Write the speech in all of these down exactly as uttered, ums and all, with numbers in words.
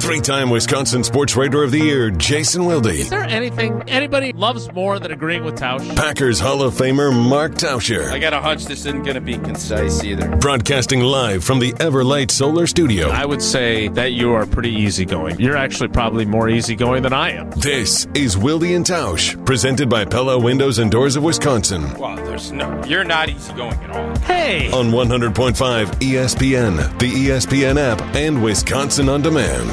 Three-time Wisconsin Sports Writer of the Year, Jason Wilde. Is there anything anybody loves more than agreeing with Tausch? Packers Hall of Famer, Mark Tauscher. I got a hunch this isn't going to be concise either. Broadcasting live from the Everlight Solar Studio. I would say that you are pretty easygoing. You're actually probably more easygoing than I am. This is Wilde and Tausch, presented by Pella Windows and Doors of Wisconsin. Well, there's no, you're not easygoing at all. Hey! On one hundred point five E S P N, the E S P N app, and Wisconsin On Demand.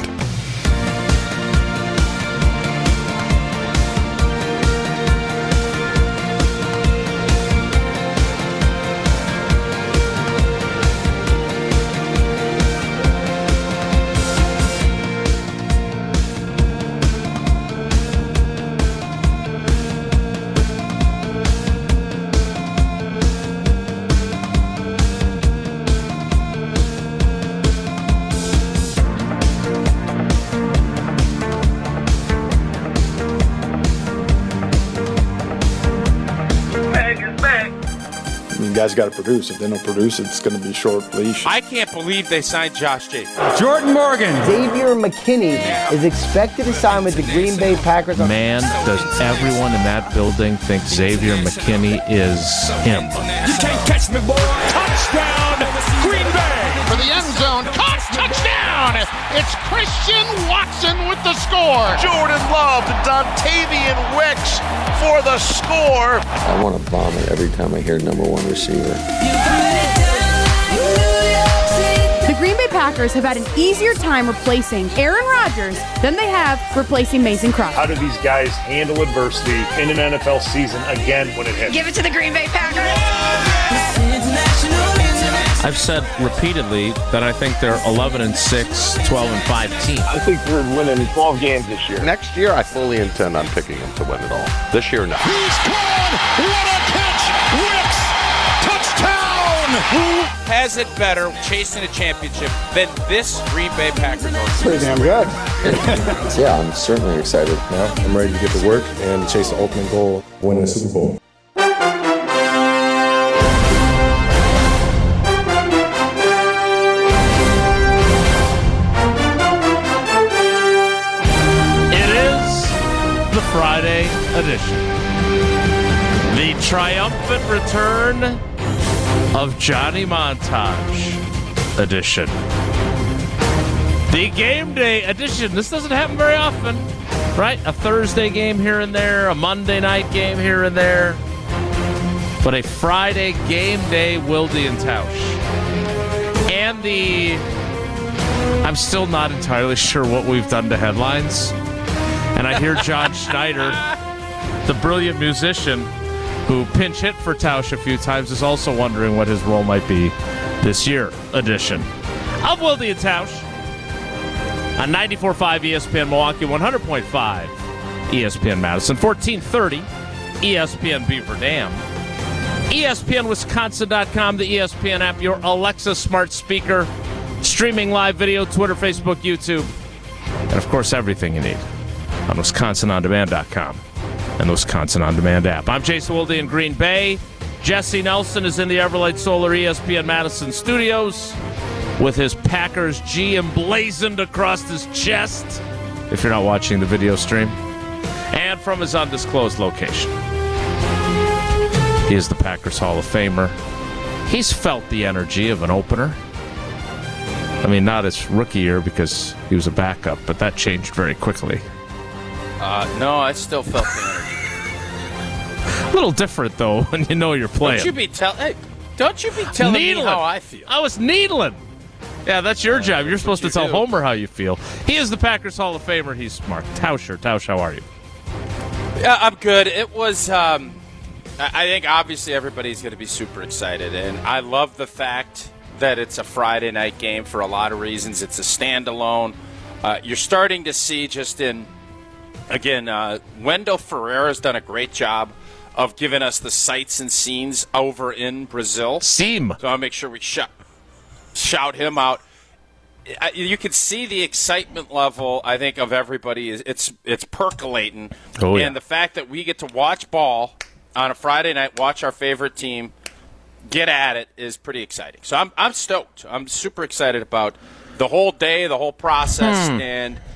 Guys got to produce. If they don't produce, it's going to be short leash. I can't believe they signed Josh Jacobs. Jordan Morgan. Xavier McKinney is expected to sign with the Green Bay Packers. Man, does everyone in that building think Xavier McKinney is him? You can't catch me, boy. Touchdown, Green Bay. For the end zone. Caught, touchdown. It's Christian Watson with the score. Jordan Love to Dontavian Wicks for the score. I want to vomit every time I hear number one receiver. The Green Bay Packers have had an easier time replacing Aaron Rodgers than they have replacing Mason Crosby. How do these guys handle adversity in an N F L season again when it hits? Give it to the Green Bay Packers. I've said repeatedly that I think they're eleven and six, twelve and five team. I think we're winning twelve games this year. Next year, I fully intend on picking them to win it all. This year, no. He's gone. What a catch. Wicks. Touchdown. Who has it better chasing a championship than this Green Bay Packers organization? Pretty damn good. Yeah, I'm certainly excited. Now I'm ready to get to work and chase the ultimate goal, winning the Super Bowl. Friday edition. The triumphant return of Johnny Montage edition. The game day edition. This doesn't happen very often, right? A Thursday game here and there, a Monday night game here and there, but a Friday game day Wilde and Tausch. And the... I'm still not entirely sure what we've done to headlines. And I hear John Schneider, the brilliant musician who pinch hit for Tausch a few times, is also wondering what his role might be this year edition of Wilde and Tausch on ninety-four point five E S P N Milwaukee, one hundred point five E S P N Madison, fourteen thirty E S P N Beaver Dam, E S P N Wisconsin dot com, the E S P N app, your Alexa smart speaker, streaming live video, Twitter, Facebook, YouTube, and of course everything you need on Wisconsin On Demand dot com and the Wisconsin On Demand app. I'm Jason Wilde in Green Bay. Jesse Nelson is in the Everlight Solar E S P N Madison studios with his Packers G emblazoned across his chest, if you're not watching the video stream, and from his undisclosed location. He is the Packers Hall of Famer. He's felt the energy of an opener. I mean, not his rookie year because he was a backup, but that changed very quickly. Uh, no, I still felt the energy. A little different, though, when you know you're playing. Don't you be, tell- hey, don't you be telling needling. me how I feel. I was needling. Yeah, that's your job. You're supposed you to tell do. Homer how you feel. He is the Packers Hall of Famer. He's Mark Tauscher. Tausch, how are you? Yeah, I'm good. It was, um, I think obviously everybody's going to be super excited, and I love the fact that it's a Friday night game for a lot of reasons. It's a standalone. Uh, you're starting to see just in, again, uh, Wendell Ferreira's done a great job of giving us the sights and scenes over in Brazil. Seam. So I'll make sure we shout, shout him out. You can see the excitement level, I think, of everybody. It's it's percolating. Oh, yeah. And the fact that we get to watch ball on a Friday night, watch our favorite team get at it, is pretty exciting. So I'm I'm stoked. I'm super excited about the whole day, the whole process, hmm. and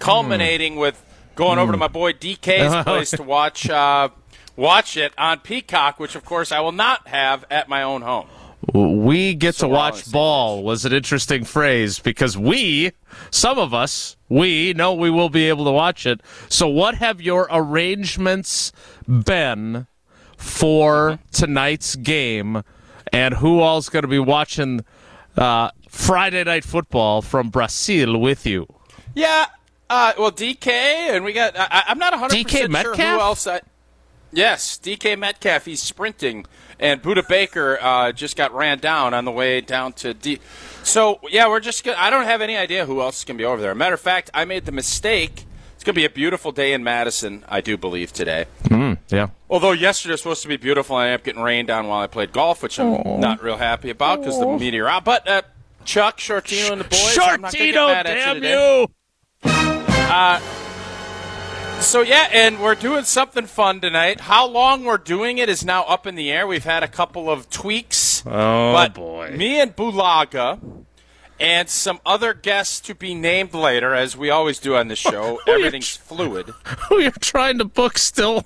culminating mm. with going mm. over to my boy D K's place to watch uh, watch it on Peacock, which, of course, I will not have at my own home. We get so to watch ball was an interesting phrase because we, some of us, we know we will be able to watch it. So what have your arrangements been for tonight's game, and who all's going to be watching uh, Friday Night Football from Brazil with you? Yeah, uh, well, D K, and we got, I, I'm not one hundred percent D K sure Metcalf? who else I... Yes, D K Metcalf, he's sprinting, and Budda Baker uh, just got ran down on the way down to D. So, yeah, we're just going to – I don't have any idea who else is going to be over there. Matter of fact, I made the mistake. It's going to be a beautiful day in Madison, I do believe, today. Mm, yeah. Although yesterday was supposed to be beautiful, and I ended up getting rained on while I played golf, which I'm Aww. not real happy about because the meteor out. But uh, Chuck, Shortino, and the boys, Shortino, I'm not going to get mad at you today. you! Uh So, yeah, and we're doing something fun tonight. How long we're doing it is now up in the air. We've had a couple of tweaks. Oh, but boy. Me and Bulaga and some other guests to be named later, as we always do on this show. Everything's tr- fluid. Who you're trying to book still?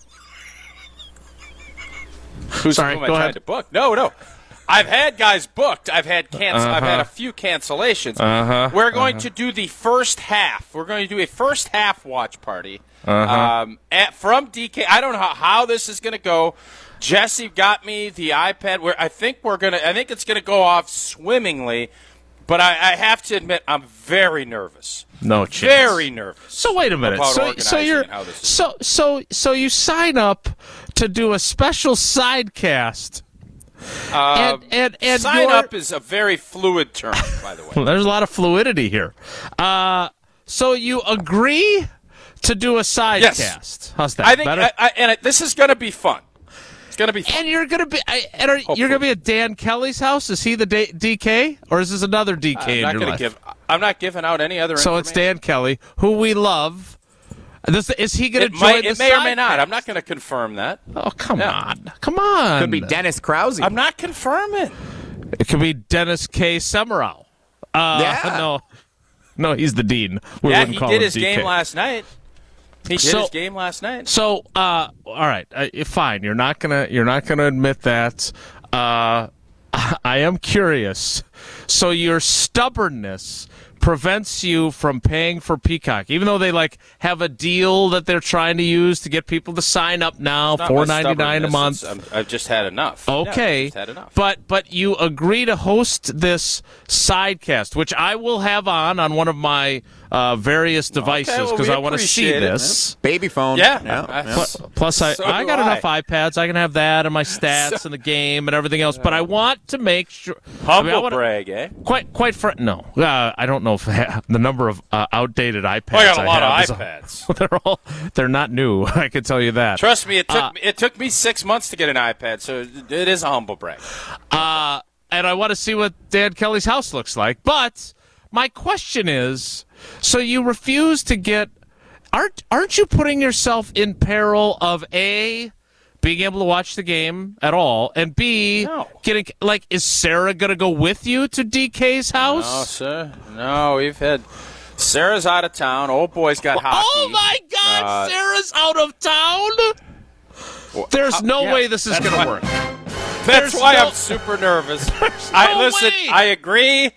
Who's Sorry, who am I go trying ahead. to book? No, no. I've had guys booked. I've had cancel. Uh-huh. I've had a few cancellations. Uh-huh. We're going uh-huh. to do the first half. We're going to do a first half watch party uh-huh. um, at, from D K. I don't know how, how this is going to go. Jesse got me the iPad. Where I think we're gonna. I think it's going to go off swimmingly. But I, I have to admit, I'm very nervous. No chance. Very nervous. So wait a minute. So, so you're so so so you sign up to do a special sidecast. Uh, and, and, and sign up is a very fluid term, by the way. Well, there's a lot of fluidity here. Uh, so you agree to do a sidecast? Yes. How's that? I think, better? I, I, and it, this is going to be fun. It's going to be fun. And you're going to be, I, and are, you're going to be at Dan Kelly's house. Is he the D- DK, or is this another D K I'm in not your life? Give, I'm not giving out any other. So it's Dan Kelly, who we love. This, is he going to join might, the It may or may sidecast? not. I'm not going to confirm that. Oh, come yeah. on. Come on. Could be Dennis Krause. I'm not confirming. It could be Dennis K. Semrau. Uh, yeah. No, no, he's the dean. We yeah, wouldn't he call did him his D K. game last night. He did so, his game last night. So, uh, all right, uh, fine. You're not gonna. You're not gonna admit that. Uh, I am curious. So your stubbornness prevents you from paying for Peacock, even though they like have a deal that they're trying to use to get people to sign up now, four ninety nine a month. I've just had enough. Okay, yeah, I've just had enough. but but you agree to host this sidecast, which I will have on on one of my uh, various devices because okay, well, I want to see it, this man. Baby phone. Yeah. yeah. I, Plus, plus I, so I got I. enough iPads. I can have that and my stats so, and the game and everything else. But I want to make sure. Humble I mean, I wanna, brag, eh? Quite, quite fr- no. Uh, I don't know if I have the number of uh, outdated iPads. Oh, I got a lot have of iPads. A, they're all they're not new. I can tell you that. Trust me, it took uh, it took me six months to get an iPad, so it is a humble brag. Uh, and I want to see what Dan Kelly's house looks like. But my question is, so you refuse to get? Aren't aren't you putting yourself in peril of A, being able to watch the game at all, and B, no. getting like, is Sarah going to go with you to D K's house? No, sir. No, we've had Sarah's out of town. Old boy's got hockey. Oh my God, uh, Sarah's out of town. Well, There's no yeah, way this is going to work. That's There's why no, I'm super nervous. no I listen. way. I agree.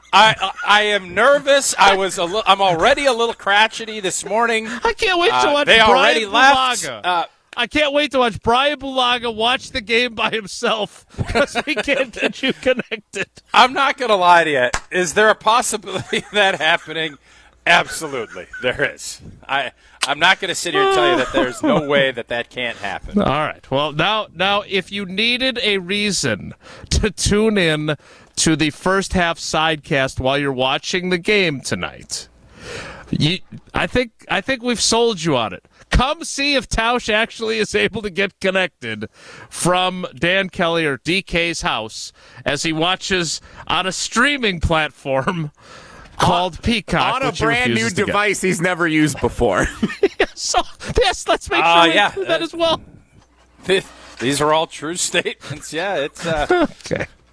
I I am nervous. I was a li- I'm already a little crotchety this morning. I can't wait to Uh, watch they Brian already left. Bulaga. Uh, I can't wait to watch Brian Bulaga watch the game by himself because we can't get you connected. I'm not going to lie to you. Is there a possibility of that happening? Absolutely, there is. I I'm not going to sit here and tell you that there's no way that that can't happen. All right. Well, now now if you needed a reason to tune in to the first half sidecast while you're watching the game tonight, you, I think I think we've sold you on it. Come see if Tausch actually is able to get connected from Dan Kelly or D K's house as he watches on a streaming platform called Peacock. On a brand new device he's never used before. So, yes, let's make sure Uh, we yeah. do that as well. These are all true statements. Yeah, it's uh, Okay.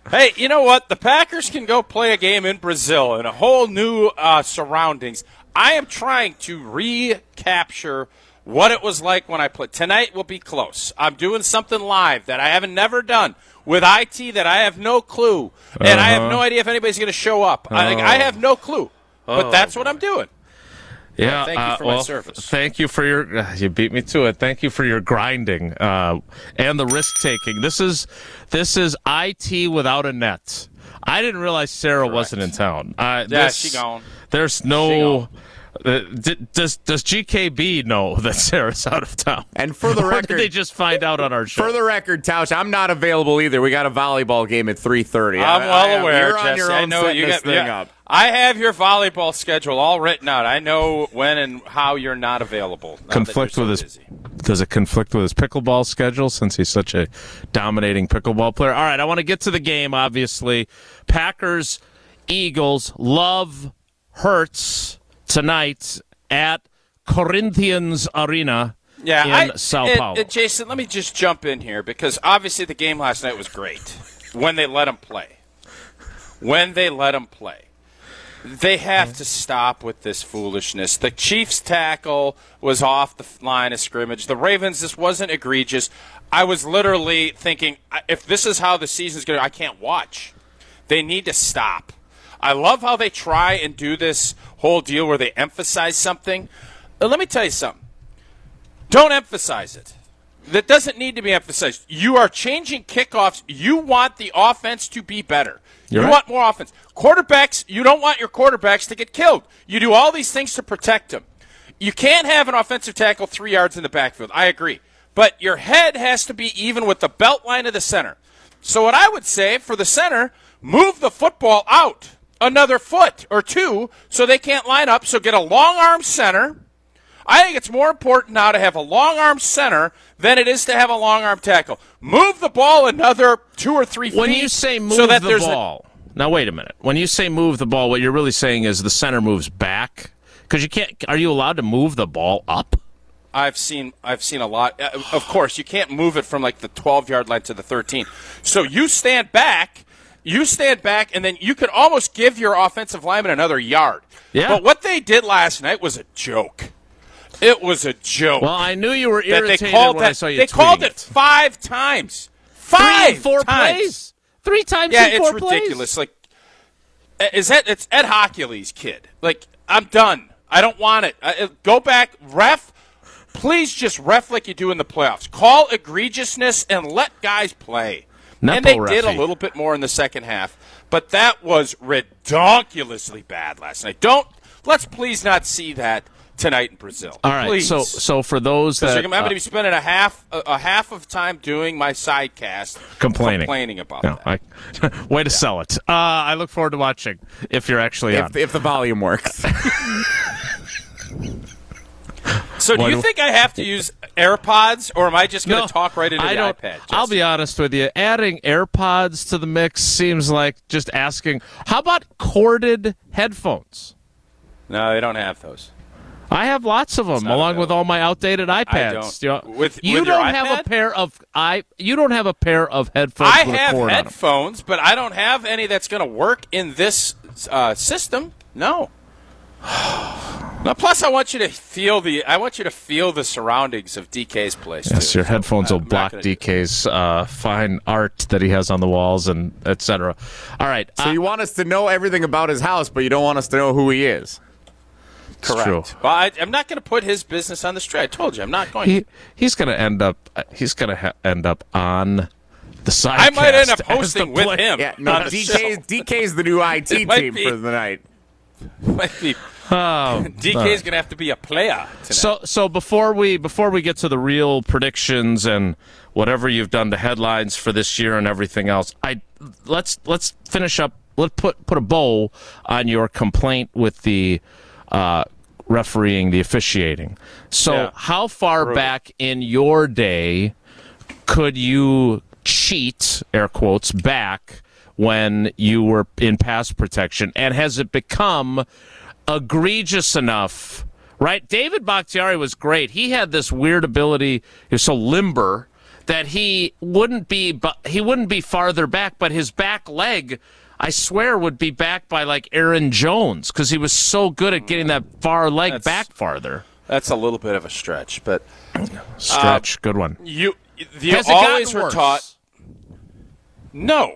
Hey, you know what? The Packers can go play a game in Brazil in a whole new uh, surroundings. I am trying to recapture what it was like when I played. Tonight will be close. I'm doing something live that I haven't never done with I T that I have no clue. And uh-huh. I have no idea if anybody's going to show up. Oh. I, I have no clue. But oh, that's what I'm doing. Yeah, well, thank you for uh, well, my service. Thank you for your. Uh, you beat me to it. Thank you for your grinding uh, and the risk taking. This is this is I T without a net. I didn't realize Sarah Correct. wasn't in town. Uh, yeah, this, she gone. There's no. Uh, d- does does G K B know that Sarah's out of town? And for the or record, did they just find out on our show? For the record, Tausch, I'm not available either. We got a volleyball game at three thirty. I'm I, well I, aware, You're Jesse. on your own I know you this got, thing yeah, up. I have your volleyball schedule all written out. I know when and how you're not available. Conflict so with busy. his does it conflict with his pickleball schedule since he's such a dominating pickleball player? All right, I want to get to the game. Obviously, Packers, Eagles, Love hurts tonight at Corinthians Arena yeah, in I, Sao it, Paulo. It, Jason, let me just jump in here because obviously the game last night was great when they let them play. When they let them play. They have to stop with this foolishness. The Chiefs' tackle was off the line of scrimmage. The Ravens, this wasn't egregious. I was literally thinking, if this is how the season's going to, I can't watch. They need to stop. I love how they try and do this whole deal where they emphasize something. Let me tell you something. Don't emphasize it. That doesn't need to be emphasized. You are changing kickoffs. You want the offense to be better. You're you right. want more offense. Quarterbacks, you don't want your quarterbacks to get killed. You do all these things to protect them. You can't have an offensive tackle three yards in the backfield. I agree. But your head has to be even with the belt line of the center. So what I would say for the center, move the football out another foot or two so they can't line up. So get a long arm center. I think it's more important now to have a long arm center than it is to have a long arm tackle. Move the ball another two or three feet. When you say move so that the there's ball, a, now wait a minute. When you say move the ball, what you're really saying is the center moves back because you can't. Are you allowed to move the ball up? I've seen I've seen a lot. Of course, you can't move it from like the twelve-yard line to the thirteen. So you stand back. You stand back, and then you could almost give your offensive lineman another yard. Yeah. But what they did last night was a joke. It was a joke. Well, I knew you were irritated they called when that, I saw you They tweeting called it, it five times. Five Three, four times. plays. Three times yeah, in four it's plays. ridiculous. Like, is that it's Ed Hockley's kid? Like, I'm done. I don't want it. I, go back, ref. Please just ref like you do in the playoffs. Call egregiousness and let guys play. Nepo and they Refi. did a little bit more in the second half, but that was ridiculously bad last night. Don't let's please not see that tonight in Brazil. All right. Please. So, so for those that I'm going to be spending a half a, a half of time doing my sidecast, complaining, complaining about no, that. I, way to yeah. sell it. Uh, I look forward to watching if you're actually if, on. If the volume works. So do you think I have to use AirPods, or am I just going to no, talk right into I the don't, iPad? Jesse? I'll be honest with you. Adding AirPods to the mix seems like just asking, how about corded headphones? No, they don't have those. I have lots of them, along available. with all my outdated iPads. I don't. You, know, with, you with don't your have iPad? a pair of I. You don't have a pair of headphones. I with have a cord headphones, on them. but I don't have any that's going to work in this uh, system. No. Now, plus, I want you to feel the. I want you to feel the surroundings of D K's place. Yes, too. your headphones so, will block D K's uh, fine art that he has on the walls and et cetera. All right. So uh, you want us to know everything about his house, but you don't want us to know who he is. Correct. True. Well, I, I'm not going to put his business on the street. I told you, I'm not going. He to. he's going to end up. He's going to ha- end up on the side. I might end up hosting with him. Yeah, no, D K D K's the new I T team be, for the night. Might be. Oh, D K's uh, going to have to be a player tonight. So, so before we before we get to the real predictions and whatever you've done, the headlines for this year and everything else, I let's let's finish up. Let's put put a bow on your complaint with the uh, refereeing, the officiating. So, yeah. how far Brutal. back in your day could you cheat, air quotes, back when you were in pass protection, and has it become egregious enough, right? David Bakhtiari was great. He had this weird ability. He was so limber that he wouldn't be, but he wouldn't be farther back, but his back leg, I swear, would be back by like Aaron Jones because he was so good at getting that far leg that's, back farther. That's a little bit of a stretch, but stretch, uh, good one. You, you always were taught. No,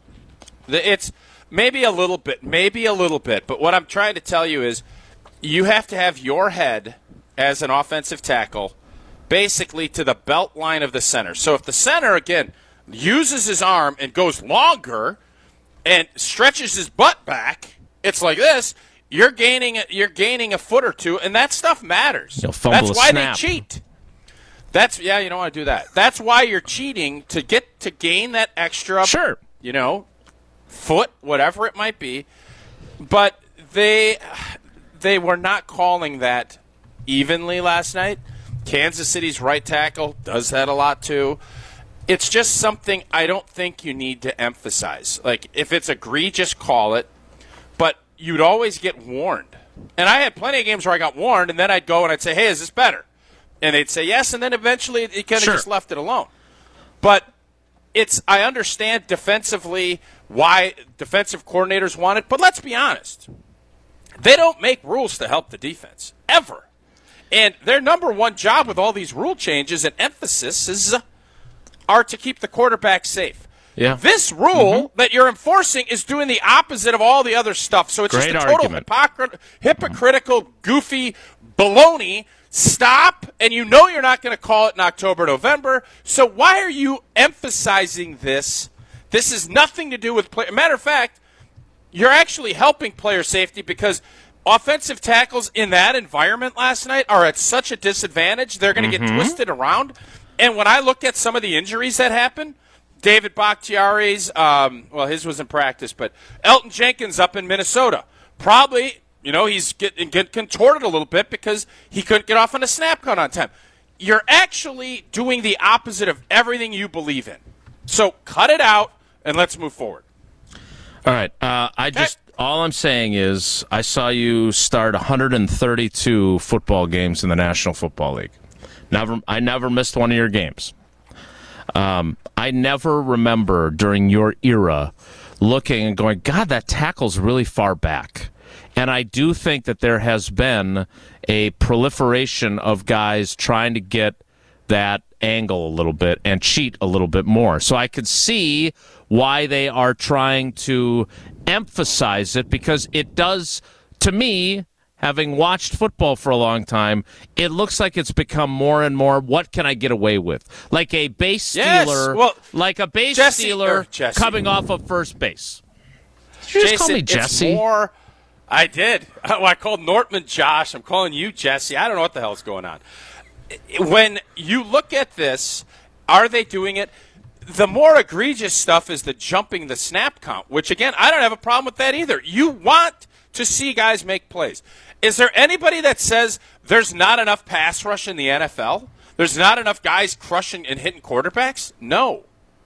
it's maybe a little bit, maybe a little bit. But what I'm trying to tell you is, you have to have your head as an offensive tackle basically to the belt line of the center. So if the center, again, uses his arm and goes longer and stretches his butt back, it's like this, you're gaining you're gaining a foot or two, and that stuff matters. You'll fumble That's why a snap. they cheat. That's yeah, you don't want to do that. That's why you're cheating to get to gain that extra, sure, you know, foot, whatever it might be. But they they were not calling that evenly last night. Kansas City's right tackle does that a lot too. It's just something I don't think you need to emphasize. Like, if it's egregious, call it. But you'd always get warned. And I had plenty of games where I got warned, and then I'd go and I'd say, hey, is this better? And they'd say yes, and then eventually it kind of sure. just left it alone. But it's I understand defensively why defensive coordinators want it, but let's be honest. They don't make rules to help the defense, ever. And their number one job with all these rule changes and emphasis is uh, are to keep the quarterback safe. Yeah. This rule mm-hmm. that you're enforcing is doing the opposite of all the other stuff. So it's Great just a total hypocr- hypocritical, goofy baloney. Stop, and you know you're not going to call it in October, November. So why are you emphasizing this? This has nothing to do with play. Matter of fact, you're actually helping player safety because offensive tackles in that environment last night are at such a disadvantage. They're going to mm-hmm. get twisted around. And when I look at some of the injuries that happened, David Bakhtiari's, um, well, his was in practice, but Elton Jenkins up in Minnesota, probably, you know, he's getting get contorted a little bit because he couldn't get off on a snap count on time. You're actually doing the opposite of everything you believe in. So cut it out and let's move forward. All right. Uh, I just all I'm saying is I saw you start one hundred thirty-two football games in the National Football League. Never, I never missed one of your games. Um, I never remember during your era looking and going, God, that tackle's really far back. And I do think that there has been a proliferation of guys trying to get that angle a little bit and cheat a little bit more. So I could see why they are trying to emphasize it because it does, to me, having watched football for a long time, it looks like it's become more and more, what can I get away with? Like a base stealer, yes, well, like a base Jesse, stealer Jesse. coming off of first base. Did you just Jason, call me Jesse? It's more, I did. Well, I called Nortman Josh. I'm calling you Jesse. I don't know what the hell's going on. When you look at this, are they doing it? The more egregious stuff is the jumping the snap count, which, again, I don't have a problem with that either. You want to see guys make plays. Is there anybody that says there's not enough pass rush in the N F L? There's not enough guys crushing and hitting quarterbacks? No.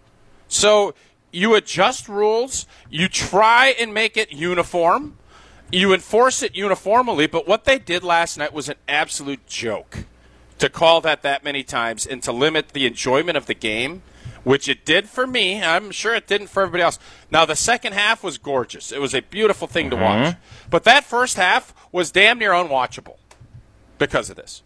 So you adjust rules. You try and make it uniform. You enforce it uniformly. But what they did last night was an absolute joke to call that that many times and to limit the enjoyment of the game, which it did for me. I'm sure it didn't for everybody else. Now, the second half was gorgeous. It was a beautiful thing to mm-hmm. watch. But that first half was damn near unwatchable because of this.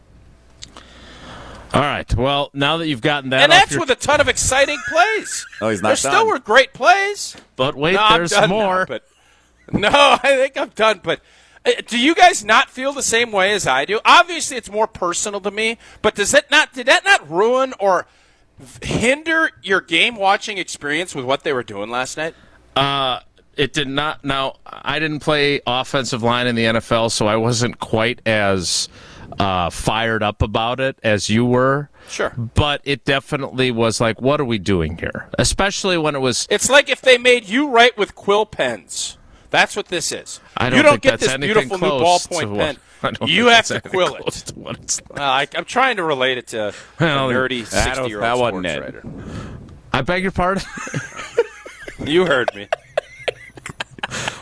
All right. Well, now that you've gotten that And off that's your... with a ton of exciting plays. Oh, he's not there done. still were great plays. But wait, no, there's I'm done more. Now, but no, I think I'm done. But uh, do you guys not feel the same way as I do? Obviously, it's more personal to me. But does it not? Did that not ruin or hinder your game watching experience with what they were doing last night? Uh, it did not. Now, I didn't play offensive line in the N F L, so I wasn't quite as uh, fired up about it as you were. Sure. But it definitely was like, what are we doing here? Especially when it was... It's like if they made you write with quill pens. That's what this is. I don't you don't think get that's this beautiful new ballpoint pen. I don't you think have that's to quill it. To what it's like. uh, I, I'm trying to relate it to well, a nerdy sixty-year-old sports it. writer. I beg your pardon? You heard me.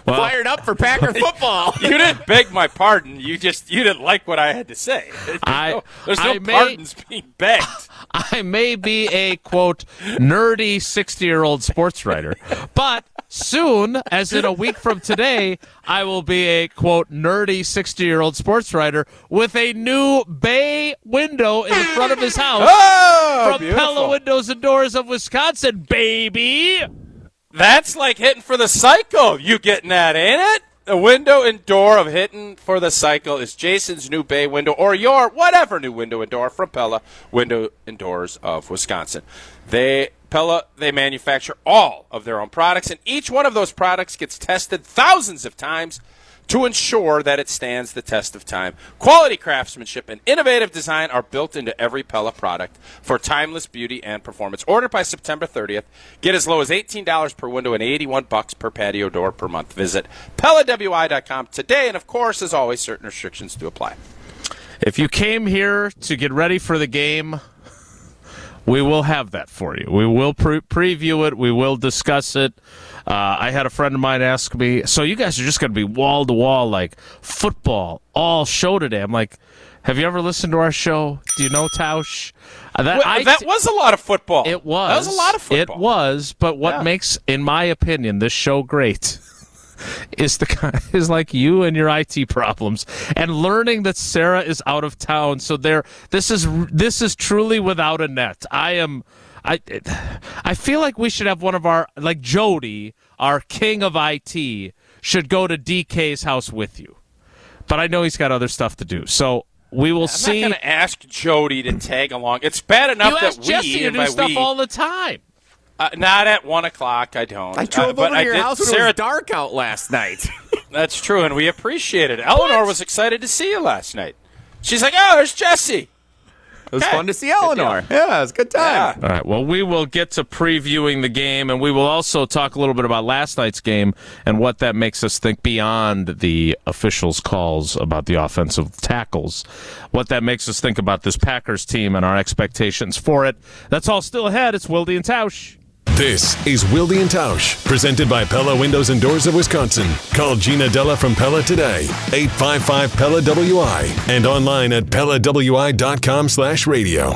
Well, fired up for Packer football. You didn't beg my pardon. You just you didn't like what I had to say. There's I, no, there's no I may, pardons being begged. I may be a, quote, nerdy sixty-year-old sports writer, but soon, as in a week from today, I will be a, quote, nerdy sixty-year-old sports writer with a new bay window in the front of his house oh, from beautiful. Pella Windows and Doors of Wisconsin, baby. That's like hitting for the cycle. You getting that, ain't it? The window and door of hitting for the cycle is Jason's new bay window or your whatever new window and door from Pella Window and Doors of Wisconsin. They Pella they manufacture all of their own products, and each one of those products gets tested thousands of times to ensure that it stands the test of time. Quality craftsmanship and innovative design are built into every Pella product for timeless beauty and performance. Order by September thirtieth. Get as low as eighteen dollars per window and eighty-one bucks per patio door per month. Visit Pella W I dot com today, and of course, as always, certain restrictions do apply. If you came here to get ready for the game, we will have that for you. We will pre- preview it. We will discuss it. Uh, I had a friend of mine ask me, so you guys are just going to be wall-to-wall, like, football all show today. I'm like, have you ever listened to our show? Do you know Tausch? Uh, that well, I, that was a lot of football. It was. That was a lot of football. It was, but what yeah. makes, in my opinion, this show great is the is like you and your I T problems and learning that Sarah is out of town. So there, this is this is truly without a net. I am. I, I feel like we should have one of our, like Jody, our king of I T, should go to D K's house with you. But I know he's got other stuff to do. So we will I'm see. I'm not going to ask Jody to tag along. It's bad enough you that ask we, Jesse to and do by stuff we, all the time. Uh, not at one o'clock, I don't. I drove uh, over to I your did, house when Sarah, it was dark out last night. That's true, and we appreciate it. Eleanor was excited to see you last night. She's like, oh, there's Jesse. It was okay. fun to see Eleanor. Yeah, it was a good time. Yeah. All right, well, we will get to previewing the game, and we will also talk a little bit about last night's game and what that makes us think beyond the officials' calls about the offensive tackles, what that makes us think about this Packers team and our expectations for it. That's all still ahead. It's Wilde and Tausch. This is Wilde and Tausch, presented by Pella Windows and Doors of Wisconsin. Call Gina Della from Pella today, eight five five Pella W I, and online at Pella W I dot com slash radio.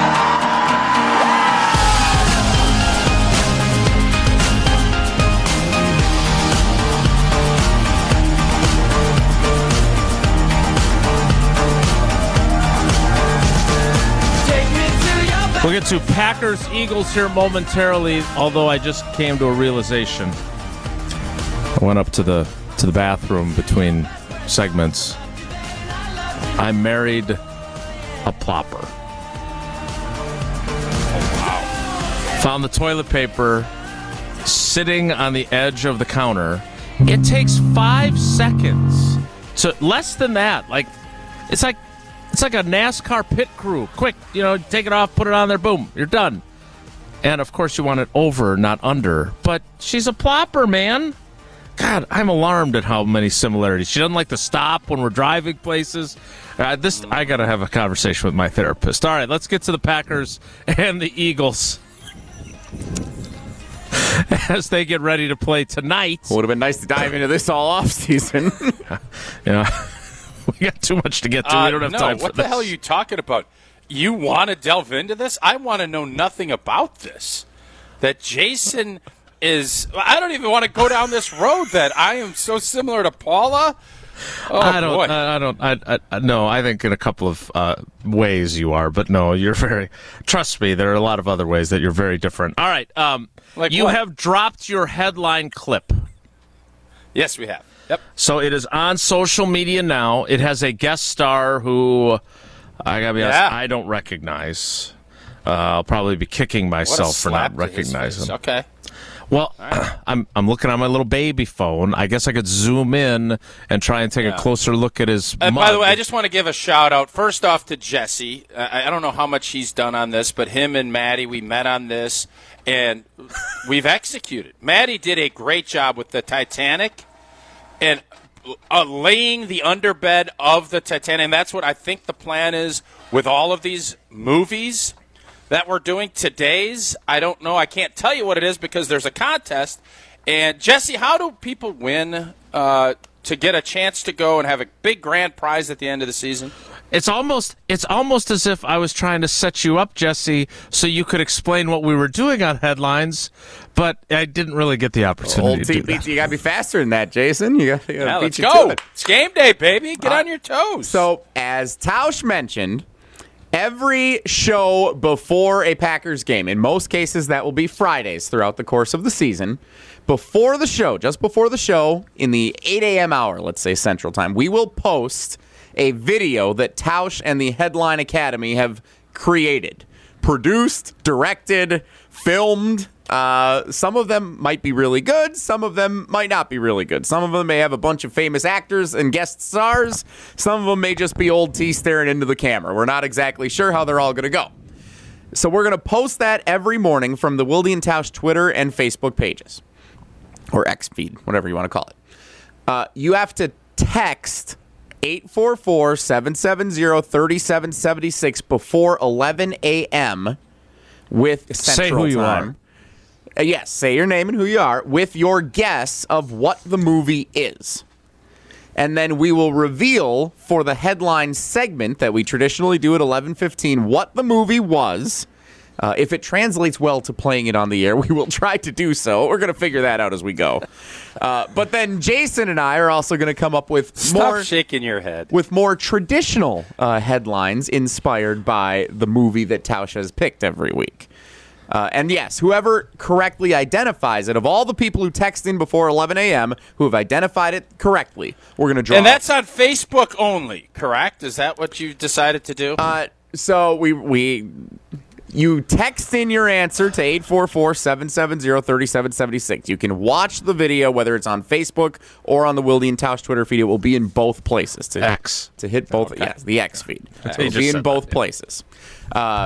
We'll get to Packers-Eagles here momentarily, although I just came to a realization. I went up to the to the bathroom between segments. I married a plopper. Oh, wow. Found the toilet paper sitting on the edge of the counter. It takes five seconds to less than that. Like it's like It's like a NASCAR pit crew. Quick, you know, take it off, put it on there, boom, you're done. And, of course, you want it over, not under. But she's a plopper, man. God, I'm alarmed at how many similarities. She doesn't like to stop when we're driving places. Uh, this I got to have a conversation with my therapist. All right, let's get to the Packers and the Eagles as they get ready to play tonight. It would have been nice to dive into this all offseason. You know, we got too much to get to. Uh, we don't have no, time for what the this. hell are you talking about? You want to delve into this? I want to know nothing about this. That Jason is – I don't even want to go down this road that I am so similar to Paula. Oh, I don't. boy. I, I don't. I, I no. I think in a couple of uh, ways you are, but no, you're very. Trust me, there are a lot of other ways that you're very different. All right. Um, like you what? have dropped your headline clip. Yes, we have. Yep. So it is on social media now. It has a guest star who I gotta be honest, Yeah. I don't recognize. Uh, I'll probably be kicking What a myself for slap not to his recognizing. face. Okay. Well, right. I'm I'm looking on my little baby phone. I guess I could zoom in and try and take Yeah. a closer look at his And mug. by the way, I just want to give a shout out first off to Jesse. I, I don't know how much he's done on this, but him and Maddie, we met on this, and we've executed. Maddie did a great job with the Titanic and uh, laying the underbed of the Titanic. And that's what I think the plan is with all of these movies that we're doing. Today's, I don't know. I can't tell you what it is because there's a contest. And, Jesse, how do people win uh, to get a chance to go and have a big grand prize at the end of the season? It's almost it's almost as if I was trying to set you up, Jesse, so you could explain what we were doing on headlines, but I didn't really get the opportunity Old to team do beats that. you. Got to be faster than that, Jason. You got to Yeah, beat let's you go. to it. It's game day, baby. Get Uh, on your toes. So, as Tausch mentioned, every show before a Packers game, in most cases that will be Fridays throughout the course of the season, before the show, just before the show, in the eight a.m. hour, let's say Central Time, we will post a video that Tausch and the Headline Academy have created, produced, directed, filmed. Uh, some of them might be really good. Some of them might not be really good. Some of them may have a bunch of famous actors and guest stars. Some of them may just be old T staring into the camera. We're not exactly sure how they're all going to go. So we're going to post that every morning from the Wilde and Tausch Twitter and Facebook pages. Or X feed, whatever you want to call it. Uh, you have to text eight four four, seven seven zero, three seven seven six before eleven a.m. with Central Say who you Time. Uh, yes, say your name and who you are with your guess of what the movie is. And then we will reveal for the headline segment that we traditionally do at eleven fifteen what the movie was. Uh, if it translates well to playing it on the air, we will try to do so. We're going to figure that out as we go. Uh, but then Jason and I are also going to come up with Stop more shaking your head. with more traditional uh, headlines inspired by the movie that Tausch has picked every week. Uh, and yes, whoever correctly identifies it, of all the people who text in before eleven a.m. who have identified it correctly, we're going to draw. And that's on Facebook only, correct? Is that what you decided to do? Uh, so we we. You text in your answer to eight four four, seven seven zero, three seven seven six. You can watch the video, whether it's on Facebook or on the Wilde and Tausch Twitter feed. It will be in both places. To, X. To hit both. Okay. Yes, the X feed. It He will just be in said both that, yeah. places. Uh,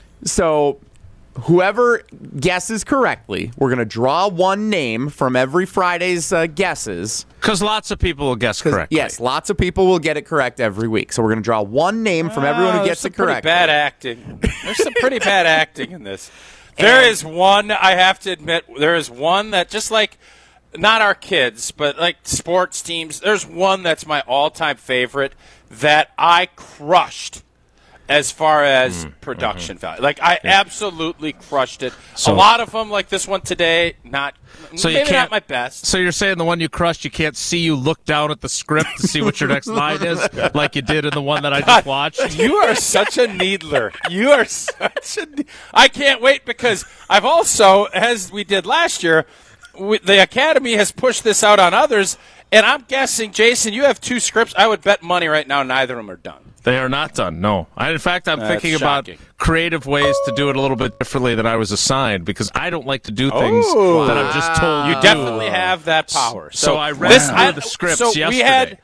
so whoever guesses correctly, we're going to draw one name from every Friday's uh, guesses. Because lots of people will guess correctly. Yes, lots of people will get it correct every week. So we're going to draw one name from everyone Oh, who there's gets some it correct. Pretty bad acting. There's some pretty bad acting in this. There is one, I have to admit, there is one that just like, not our kids, but like sports teams, there's one that's my all-time favorite that I crushed as far as mm, production mm-hmm. value. Like, I yeah. absolutely crushed it. So, a lot of them, like this one today, not so maybe you can't, not my best. So you're saying the one you crushed, you can't see you look down at the script to see what your next line is, like you did in the one that I just watched? You are such a needler. You are such a ne- I can't wait because I've also, as we did last year, we, the Academy has pushed this out on others, and I'm guessing, Jason, you have two scripts. I would bet money right now neither of them are done. They are not done, no. I, in fact, I'm That's thinking about shocking. creative ways to do it a little bit differently than I was assigned because I don't like to do things oh, that I'm just told You to definitely do. have that power. So, So, I read this, through I, the scripts so yesterday. We had,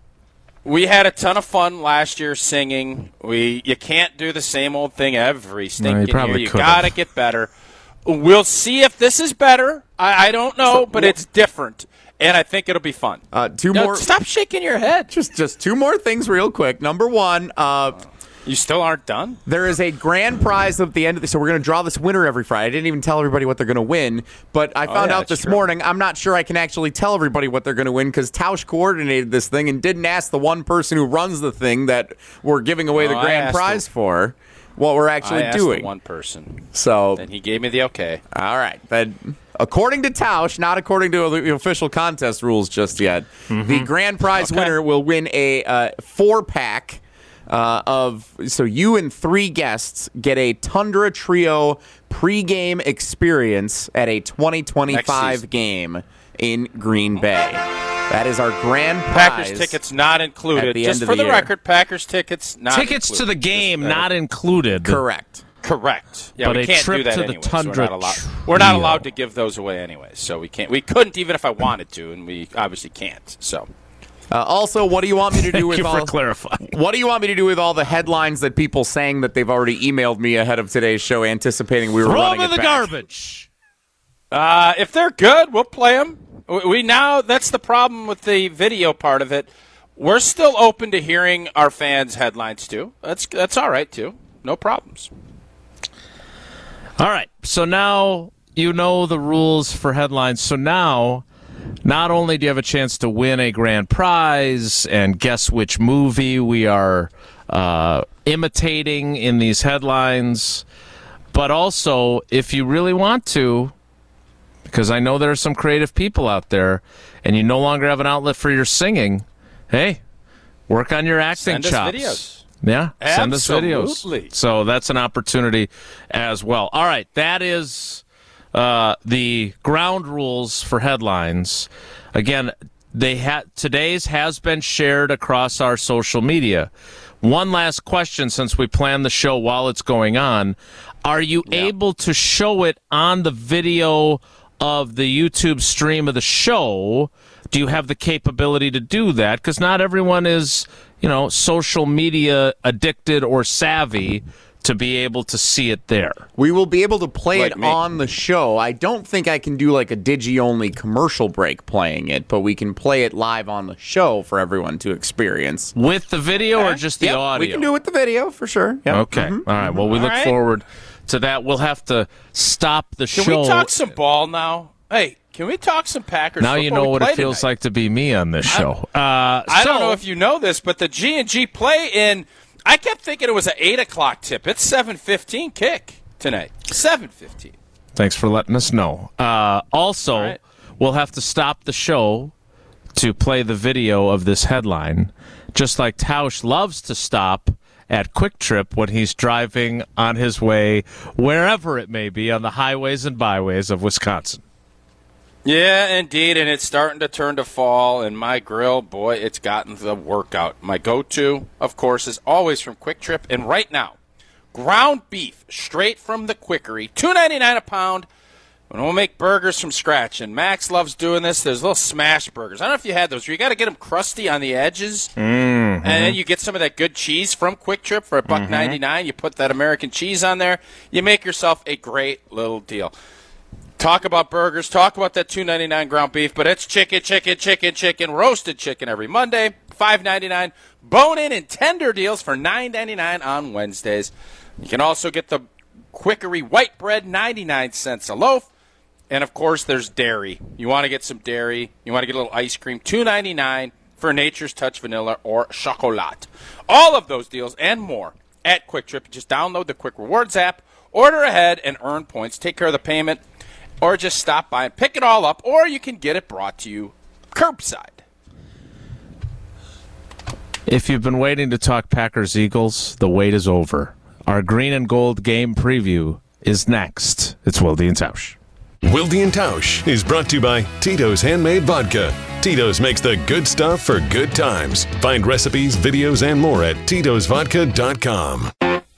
we had a ton of fun last year singing. We You can't do the same old thing every stinking no, you year. You could've. got to get better. We'll see if this is better. I, I don't know, so, but well, it's different. And I think it'll be fun. Uh, two no, more. Stop shaking your head. Just, just two more things, real quick. Number one, uh, you still aren't done. There is a grand prize at the end of the. So we're going to draw this winner every Friday. I didn't even tell everybody what they're going to win, but I found oh, yeah, out this true. morning. I'm not sure I can actually tell everybody what they're going to win because Tausch coordinated this thing and didn't ask the one person who runs the thing that we're giving away oh, the grand prize the, for what we're actually I asked doing. The one person. So and he gave me the okay. All right, then. According to Tausch, not according to the official contest rules just yet, mm-hmm. the grand prize okay. winner will win a uh, four-pack uh, of, so you and three guests get a Tundra Trio pregame experience at a twenty twenty-five game in Green Bay. That is our grand prize. Packers tickets not included. Just for the, the record, Packers tickets not Tickets included. to the game Just, uh, not included. Correct. Correct. Yeah, but we a can't trip do that to the anyway. Tundra So we're, not allowed, Trio. we're not allowed to give those away anyway. So we can't. We couldn't even if I wanted to, and we obviously can't. So. Uh, also, what do you want me to do Thank with you all? for clarifying. What do you want me to do with all the headlines that people saying that they've already emailed me ahead of today's show, anticipating we were Throw running them in it the back? garbage. Uh, if they're good, we'll play them. We now that's the problem with the video part of it. We're still open to hearing our fans' headlines too. That's that's all right too. No problems. All right. So now you know the rules for headlines. So now Not only do you have a chance to win a grand prize and guess which movie we are uh, imitating in these headlines, but also, if you really want to, because I know there are some creative people out there, and you no longer have an outlet for your singing, hey, work on your acting Send us chops. videos. Yeah, send Absolutely. us videos. So that's an opportunity as well. All right, that is uh, the ground rules for headlines. Again, they ha- today's has been shared across our social media. One last question, since we plan the show while it's going on. Are you yeah. able to show it on the video of the YouTube stream of the show? Do you have the capability to do that? Because not everyone is, you know, social media addicted or savvy to be able to see it there. We will be able to play like it me. on the show. I don't think I can do like a digi-only commercial break playing it, but we can play it live on the show for everyone to experience. With the video okay. or just the yep, audio? We can do it with the video for sure. Yep. Okay. Mm-hmm. All right. Well, we All look right. forward to that. We'll have to stop the Can show. we talk some ball now? Hey, can we talk some Packers Now football? you know We what it play feels tonight. like to be me on this show. Uh, I so, don't know if you know this, but the G and G play in. I kept thinking it was an eight o'clock tip. It's seven fifteen kick tonight. Seven fifteen. Thanks for letting us know. Uh, also, right. we'll have to stop the show to play the video of this headline, just like Tausch loves to stop at Quick Trip when he's driving on his way wherever it may be on the highways and byways of Wisconsin. Yeah, indeed, and it's starting to turn to fall, and my grill, boy, it's gotten the workout. My go-to, of course, is always from Quick Trip, and right now, ground beef straight from the Quickery, two ninety-nine a pound. And we'll make burgers from scratch, and Max loves doing this. There's little smash burgers. I don't know if you had those. You got to get them crusty on the edges, mm-hmm. and then you get some of that good cheese from Quick Trip for a buck mm-hmm. ninety-nine. You put that American cheese on there. You make yourself a great little deal. Talk about burgers, talk about that two ninety-nine ground beef, but it's chicken, chicken, chicken, chicken, roasted chicken every Monday, five ninety-nine. Bone-in and tender deals for nine ninety-nine on Wednesdays. You can also get the Quickery white bread, ninety-nine cents a loaf. And, of course, there's dairy. You want to get some dairy. You want to get a little ice cream, two ninety-nine for Nature's Touch Vanilla or Chocolat. All of those deals and more at Quick Trip. Just download the Quick Rewards app, order ahead, and earn points. Take care of the payment. Or just stop by and pick it all up, or you can get it brought to you curbside. If you've been waiting to talk Packers-Eagles, the wait is over. Our green and gold game preview is next. It's Wilde and Tausch. Wilde and Tausch is brought to you by Tito's Handmade Vodka. Tito's makes the good stuff for good times. Find recipes, videos, and more at titos vodka dot com.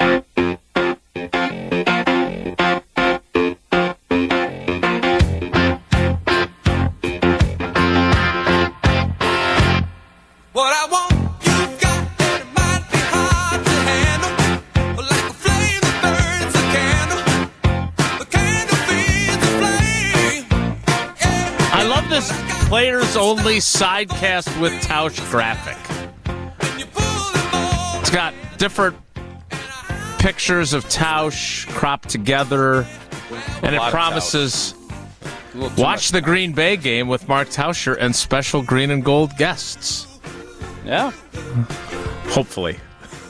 What I want, you got, and it might be hard to handle. Like a flame that burns a candle. The candle feeds the flame. Yeah. I love this players-only sidecast with Tausch graphic. It's got different pictures of Tausch cropped together, and it promises watch the Green Bay game with Mark Tauscher and special green and gold guests. Yeah. Hopefully.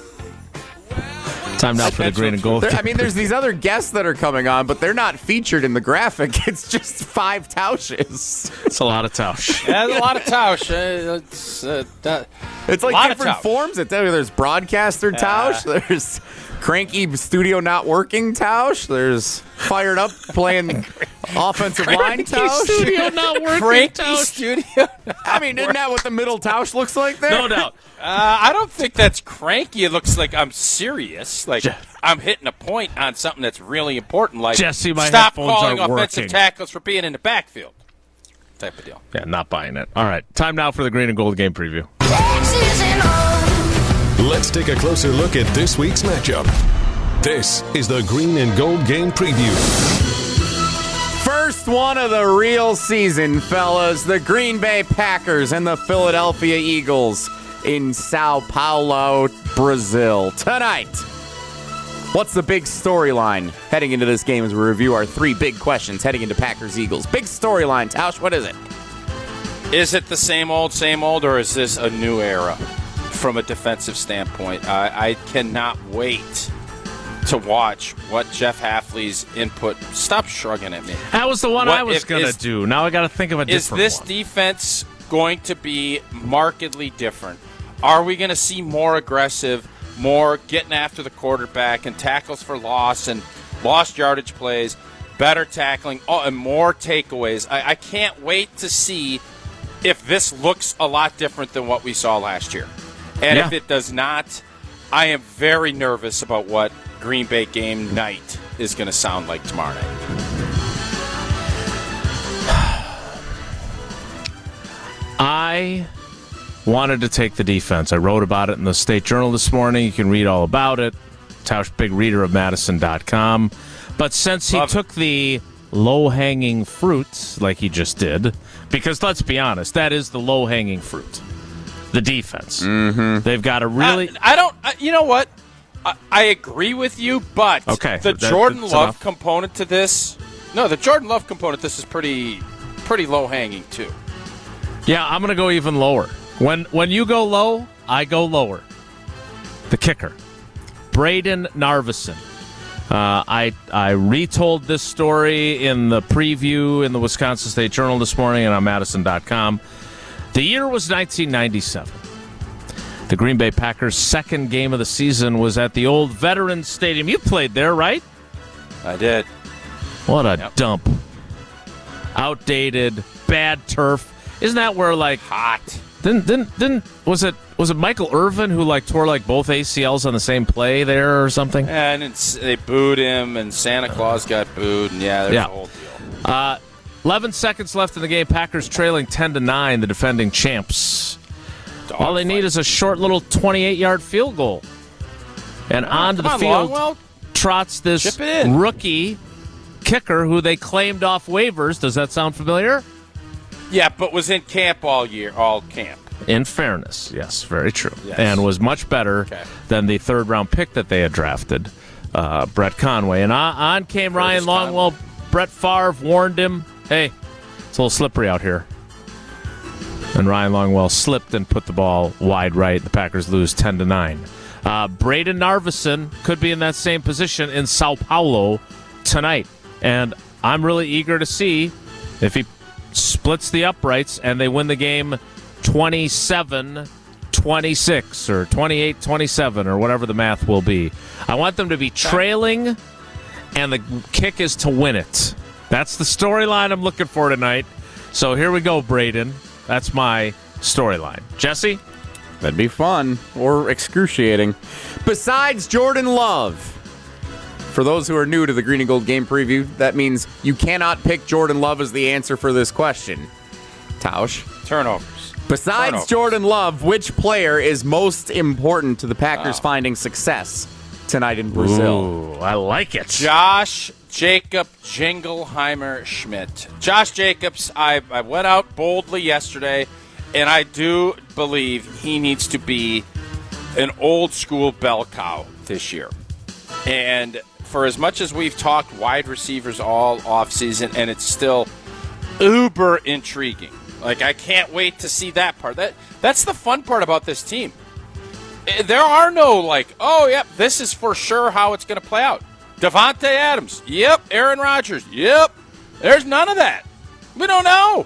Time now for the green and gold. There, I mean, there's these other guests that are coming on, but they're not featured in the graphic. It's just five Tausches. It's a lot of Tausch. Yeah, there's a lot of Tausch. Uh, it's, uh, that, it's like different forms. It's, there's broadcaster Tausch. Uh, there's cranky studio not working Tausch. There's fired up playing offensive line Tausch. Studio not working cranky Tausch. Studio. I mean, isn't that what the middle Tausch looks like there? No doubt. Uh, I don't think that's cranky. It looks like I'm serious. Like Je- I'm hitting a point on something that's really important. Like Jesse, my stop headphones calling are offensive working. tackles for being in the backfield. Type of deal. Yeah, not buying it. All right, time now for the green and gold game preview. Let's take a closer look at this week's matchup. This is the green and gold game preview. First one of the real season, fellas. The Green Bay Packers and the Philadelphia Eagles in Sao Paulo, Brazil. Tonight, what's the big storyline heading into this game as we review our three big questions heading into Packers-Eagles? Big storyline, Tausch, what is it? Is it the same old, same old, or is this a new era from a defensive standpoint? Uh, I cannot wait to watch what Jeff Hafley's input. Stop shrugging at me. That was the one what, I was going to do. Now I got to think of a different one. Is this one. defense going to be markedly different? Are we going to see more aggressive, more getting after the quarterback and tackles for loss and lost yardage plays, better tackling, oh, and more takeaways? I, I can't wait to see if this looks a lot different than what we saw last year. And yeah. if it does not, I am very nervous about what Green Bay game night is going to sound like tomorrow night. I wanted to take the defense. I wrote about it in the State Journal this morning. You can read all about it. Tausch, big reader of Madison dot com. But since he Love took it. the low-hanging fruit, like he just did, because let's be honest, that is the low-hanging fruit, the defense. Mm-hmm. They've got a really... I, I don't... I, you know what? I, I agree with you, but okay, the that, Jordan that's Love enough. component to this... No, the Jordan Love component to this is pretty, pretty low-hanging, too. Yeah, I'm going to go even lower. When when you go low, I go lower. The kicker, Braden Narveson. Uh, I I retold this story in the preview in the Wisconsin State Journal this morning and on Madison dot com. The year was nineteen ninety-seven. The Green Bay Packers' second game of the season was at the old Veterans Stadium. You played there, right? I did. What a Yep. dump. Outdated, bad turf. Isn't that where, like... Hot. Didn't, didn't, didn't, was it was it Michael Irvin who, like, tore, like, both A C Ls on the same play there or something? And it's, they booed him, and Santa Claus got booed, and yeah, there's Yeah. a whole deal. Uh, eleven seconds left in the game. Packers trailing ten to nine, the defending champs. Dog All they fight. need is a short little twenty-eight-yard field goal. And onto the Come on, field Longwell. trots this Chip it in. rookie kicker who they claimed off waivers. Does that sound familiar? Yeah, but was in camp all year, all camp. In fairness, yes, very true. Yes. And was much better Okay. than the third-round pick that they had drafted, uh, Brett Conway. And on, on came Ryan Curtis Longwell. Brett Favre warned him, hey, it's a little slippery out here. And Ryan Longwell slipped and put the ball wide right. The Packers lose ten to nine. Uh, Braden Narveson could be in that same position in Sao Paulo tonight. And I'm really eager to see if he splits the uprights and they win the game twenty-seven twenty-six or twenty-eight twenty-seven or whatever the math will be. I want them to be trailing, and the kick is to win it. That's the storyline I'm looking for tonight. So here we go, Braden. That's my storyline. Jesse? That'd be fun or excruciating. Besides Jordan Love, for those who are new to the Green and Gold game preview, that means you cannot pick Jordan Love as the answer for this question. Tausch. Turnovers. Besides Turnovers. Jordan Love, which player is most important to the Packers Oh. finding success tonight in Brazil? Ooh, I like it. Josh Jacob Jingleheimer Schmidt. Josh Jacobs, I, I went out boldly yesterday, and I do believe he needs to be an old school bell cow this year. And for as much as we've talked wide receivers all offseason, and it's still uber intriguing. Like, I can't wait to see that part. That That's the fun part about this team. There are no, like, oh, yep, this is for sure how it's going to play out. Devontae Adams, yep. Aaron Rodgers, yep. There's none of that. We don't know.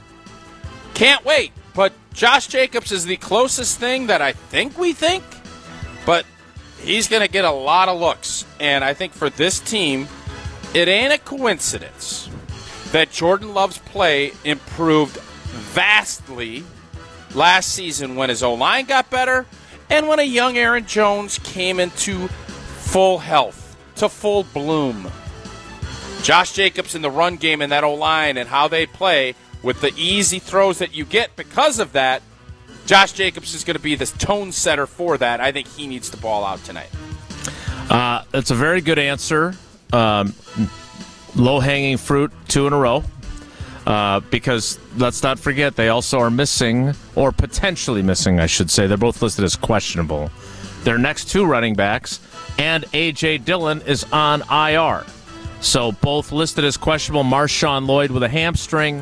Can't wait. But Josh Jacobs is the closest thing that I think we think. But he's going to get a lot of looks. And I think for this team, it ain't a coincidence that Jordan Love's play improved vastly last season when his O-line got better and when a young Aaron Jones came into full health, to full bloom. Josh Jacobs in the run game and that O-line and how they play with the easy throws that you get because of that, Josh Jacobs is going to be the tone setter for that. I think he needs the ball out tonight. Uh, that's a very good answer. Um, low-hanging fruit, two in a row. Uh, because let's not forget, they also are missing, or potentially missing, I should say. They're both listed as questionable. Their next two running backs and A J. Dillon is on I R. So both listed as questionable. Marshawn Lloyd with a hamstring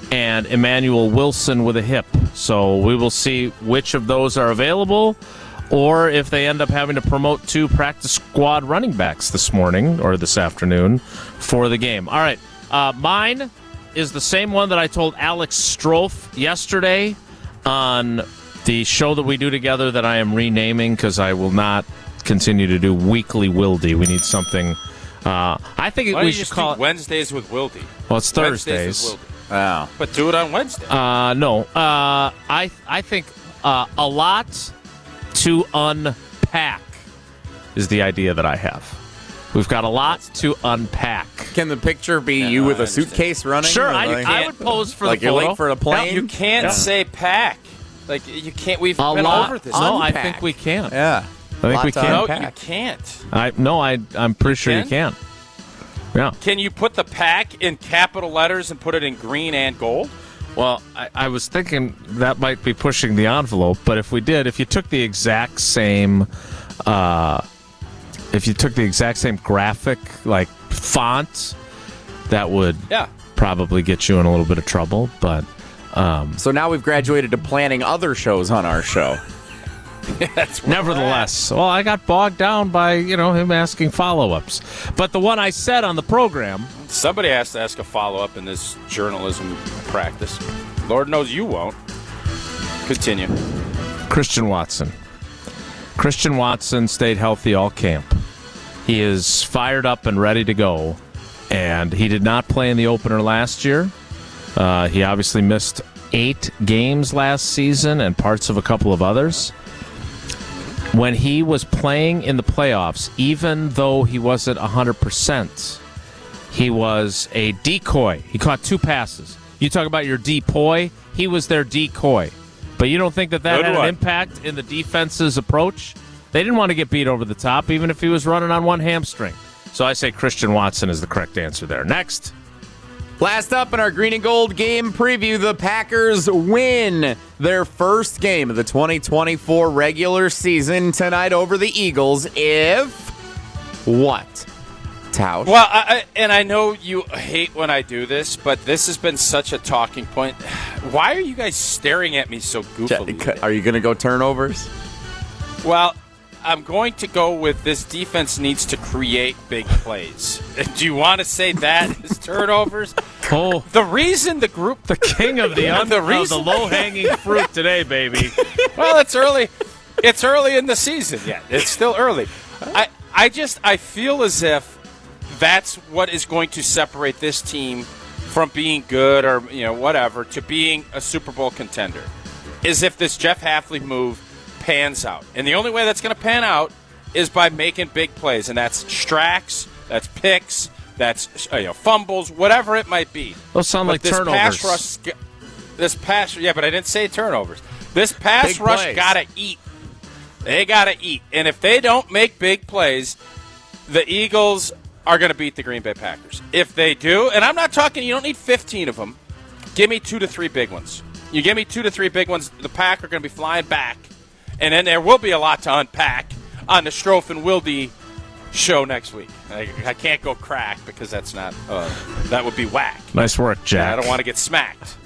and Emmanuel Wilson with a hip. So we will see which of those are available, or if they end up having to promote two practice squad running backs this morning or this afternoon for the game. All right, uh, mine is the same one that I told Alex Strofe yesterday on the show that we do together that I am renaming because I will not continue to do weekly Wildy. We need something. Uh, I think Why we don't you should just call do it Wednesdays with Wildy. Well, it's Wednesdays Thursdays. with Wildy. Oh. But do it on Wednesday. Uh, no. Uh, I I think uh, a lot to unpack is the idea that I have. We've got a lot to unpack. Can the picture be yeah, you no, with a suitcase running? Sure, I, like, I would pose for like the photo. Like you're late for a plane? You can't yeah. say pack. Like, you can't. We've a been lot, over this. No, unpack. I think we can. Yeah. I think we can. No, unpack. you can't. I No, I, I'm pretty you sure can? you can. Yeah. Can you put the pack in capital letters and put it in green and gold? Well, I, I was thinking that might be pushing the envelope, but if we did, if you took the exact same, uh, if you took the exact same graphic, like font, that would yeah. probably get you in a little bit of trouble. But um, so now we've graduated to planning other shows on our show. That's nevertheless, well, I got bogged down by you know him asking follow-ups. But the one I said on the program, somebody has to ask a follow-up in this journalism practice. Lord knows you won't. Continue. Christian Watson. Christian Watson stayed healthy all camp. He is fired up and ready to go, and he did not play in the opener last year. Uh, he obviously missed eight games last season and parts of a couple of others. When he was playing in the playoffs, even though he wasn't one hundred percent, he was a decoy. He caught two passes. You talk about your decoy, he was their decoy. But you don't think that that Good had one. an impact in the defense's approach? They didn't want to get beat over the top, even if he was running on one hamstring. So I say Christian Watson is the correct answer there. Next. Last up in our green and gold game preview, the Packers win their first game of the twenty twenty-four regular season tonight over the Eagles. If what? Tausch? Well, I, I, and I know you hate when I do this, but this has been such a talking point. Why are you guys staring at me so goofily? Are you going to go turnovers? Well, I'm going to go with this defense needs to create big plays. Do you want to say that is turnovers? Oh, the reason the group, the king of the un- the, reason- the low-hanging fruit today, baby. Well, it's early. It's early in the season yet. It's still early. I, I just I feel as if that's what is going to separate this team from being good or you know whatever to being a Super Bowl contender. Is if this Jeff Hafley move pans out. And the only way that's going to pan out is by making big plays, and that's stracks, that's picks, that's you know fumbles, whatever it might be. Those sound but like this turnovers. Pass rush, this pass, yeah, but I didn't say turnovers. This pass big rush plays. gotta eat. They gotta eat, and if they don't make big plays, the Eagles are going to beat the Green Bay Packers. If they do, and I'm not talking, you don't need fifteen of them. Give me two to three big ones. You give me two to three big ones, the Pack are going to be flying back. And then there will be a lot to unpack on the Strofe and Wildy show next week. I, I can't go crack because that's not, uh, that would be whack. Nice work, Jack. I don't want to get smacked.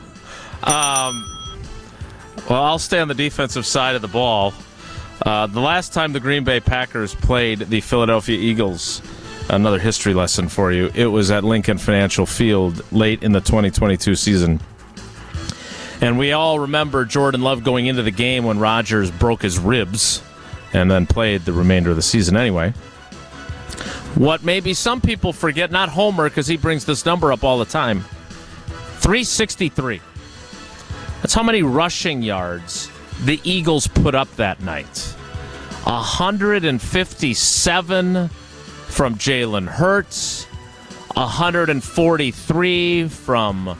Um, well, I'll stay on the defensive side of the ball. Uh, the last time the Green Bay Packers played the Philadelphia Eagles, another history lesson for you, it was at Lincoln Financial Field late in the twenty twenty-two season. And we all remember Jordan Love going into the game when Rodgers broke his ribs and then played the remainder of the season anyway. What maybe some people forget, not Homer because he brings this number up all the time, three sixty-three. That's how many rushing yards the Eagles put up that night. one hundred fifty-seven from Jalen Hurts, one hundred forty-three from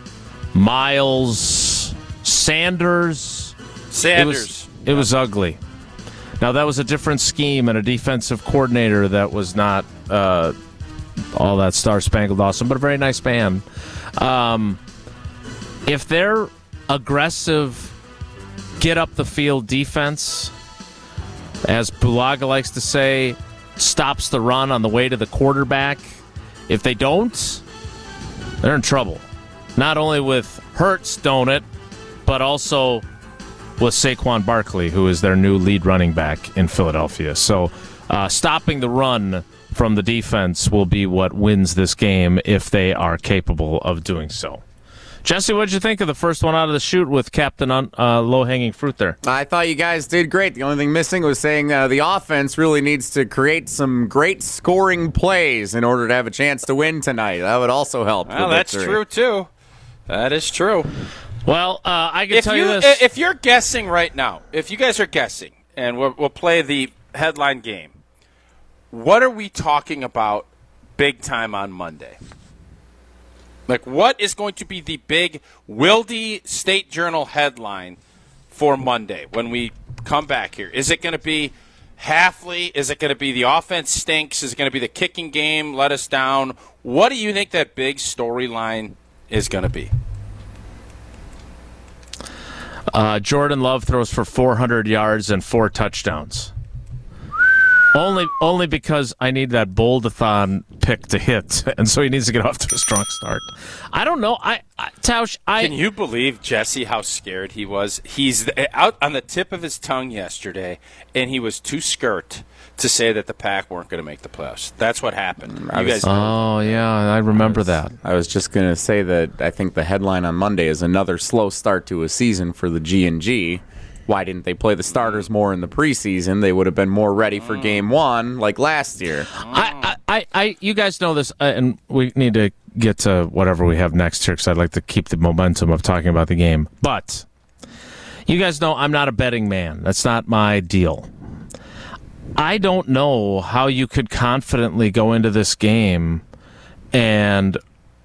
Miles Sanders. Sanders. It was, it was ugly. Now, that was a different scheme and a defensive coordinator that was not uh, all that star-spangled awesome, but a very nice man. Um, if their aggressive get-up-the-field defense, as Bulaga likes to say, stops the run on the way to the quarterback, if they don't, they're in trouble. Not only with Hurts, don't it? But also with Saquon Barkley, who is their new lead running back in Philadelphia. So uh, stopping the run from the defense will be what wins this game if they are capable of doing so. Jesse, what did you think of the first one out of the chute with Captain uh, Low-Hanging Fruit there? I thought you guys did great. The only thing missing was saying uh, the offense really needs to create some great scoring plays in order to have a chance to win tonight. That would also help. Well, that's victory. True, too. That is true. Well, uh, I can if tell you, you this. If you're guessing right now, if you guys are guessing, and we'll, we'll play the headline game, what are we talking about big time on Monday? Like, what is going to be the big Wildy State Journal headline for Monday when we come back here? Is it going to be Hafley? Is it going to be the offense stinks? Is it going to be the kicking game let us down? What do you think that big storyline is going to be? Uh, Jordan Love throws for four hundred yards and four touchdowns. Only only because I need that Bold-a-thon pick to hit, and so he needs to get off to a strong start. I don't know. I, I Tausch, I Can you believe, Jesse, how scared he was? He's out on the tip of his tongue yesterday, and he was too skirt to say that the Pack weren't going to make the playoffs. That's what happened. You was, guys know. Oh, yeah, I remember I was, that. I was just going to say that I think the headline on Monday is another slow start to a season for the G and G. Why didn't they play the starters more in the preseason? They would have been more ready for game one like last year. I, I, I you guys know this, uh, and we need to get to whatever we have next here because I'd like to keep the momentum of talking about the game. But you guys know I'm not a betting man. That's not my deal. I don't know how you could confidently go into this game and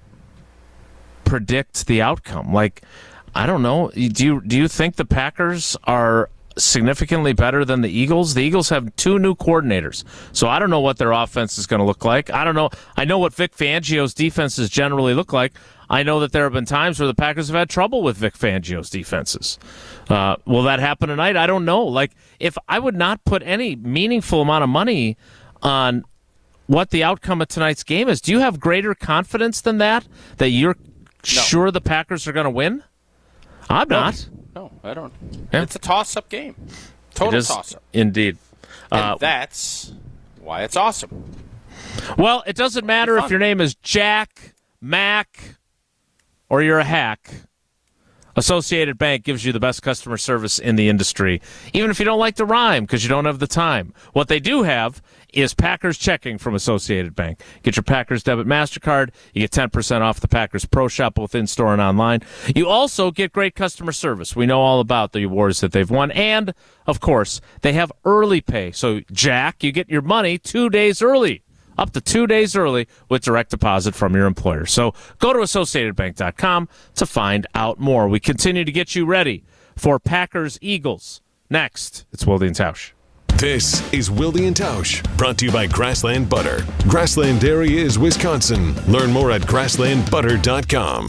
predict the outcome. Like, I don't know. Do you do you think the Packers are significantly better than the Eagles? The Eagles have two new coordinators, so I don't know what their offense is going to look like. I don't know. I know what Vic Fangio's defenses generally look like. I know that there have been times where the Packers have had trouble with Vic Fangio's defenses. Uh, will that happen tonight? I don't know. Like, if I would not put any meaningful amount of money on what the outcome of tonight's game is. Do you have greater confidence than that? That you're no. sure the Packers are going to win? I'm no, not. No, I don't. Yeah. It's a toss-up game. Total toss-up. Indeed. And uh, that's why it's awesome. Well, it doesn't matter if your name is Jack, Mac, or you're a hack. Associated Bank gives you the best customer service in the industry, even if you don't like to rhyme because you don't have the time. What they do have is Packers checking from Associated Bank. Get your Packers debit MasterCard. You get ten percent off the Packers Pro Shop, both in-store and online. You also get great customer service. We know all about the awards that they've won. And, of course, they have early pay. So, Jack, you get your money two days early. Up to two days early with direct deposit from your employer. So go to associated bank dot com to find out more. We continue to get you ready for Packers-Eagles. Next, it's Wildy and Tausch. This is Wildy and Tausch, brought to you by Grassland Butter. Grassland Dairy is Wisconsin. Learn more at grassland butter dot com.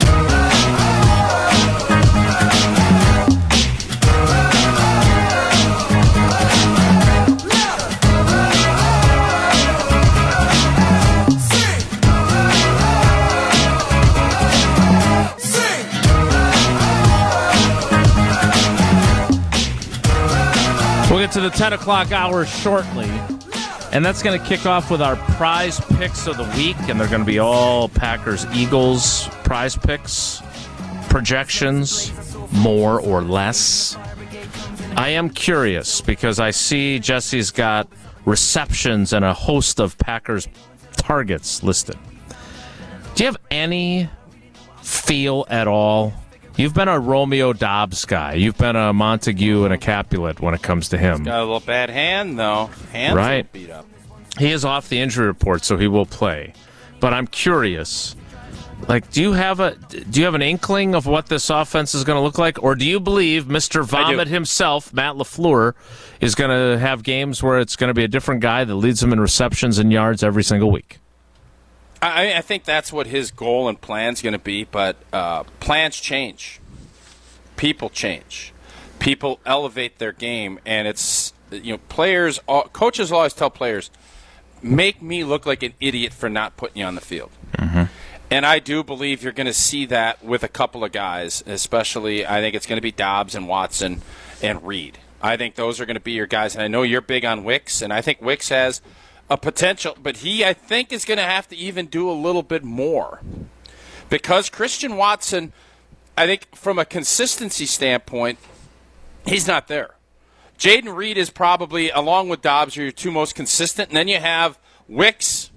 We'll get to the ten o'clock hour shortly, and that's going to kick off with our prize picks of the week, and they're going to be all Packers-Eagles prize picks, projections, more or less. I am curious because I see Jesse's got receptions and a host of Packers targets listed. Do you have any feel at all? You've been a Romeo Dobbs guy. You've been a Montague and a Capulet when it comes to him. He's got a little bad hand, though. Hands right. beat up. He is off the injury report, so he will play. But I'm curious. Like, do you have a do you have an inkling of what this offense is going to look like, or do you believe Mister Vomit himself, Matt LaFleur, is going to have games where it's going to be a different guy that leads them in receptions and yards every single week? I, I think that's what his goal and plan is going to be, but uh, plans change. People change. People elevate their game, and it's, you know, players, coaches always tell players, make me look like an idiot for not putting you on the field. Mm-hmm. And I do believe you're going to see that with a couple of guys, especially I think it's going to be Dobbs and Watson and Reed. I think those are going to be your guys. And I know you're big on Wicks, and I think Wicks has a potential, but he, I think, is going to have to even do a little bit more. Because Christian Watson, I think from a consistency standpoint, he's not there. Jayden Reed is probably, along with Dobbs, your two most consistent. And then you have Wicks.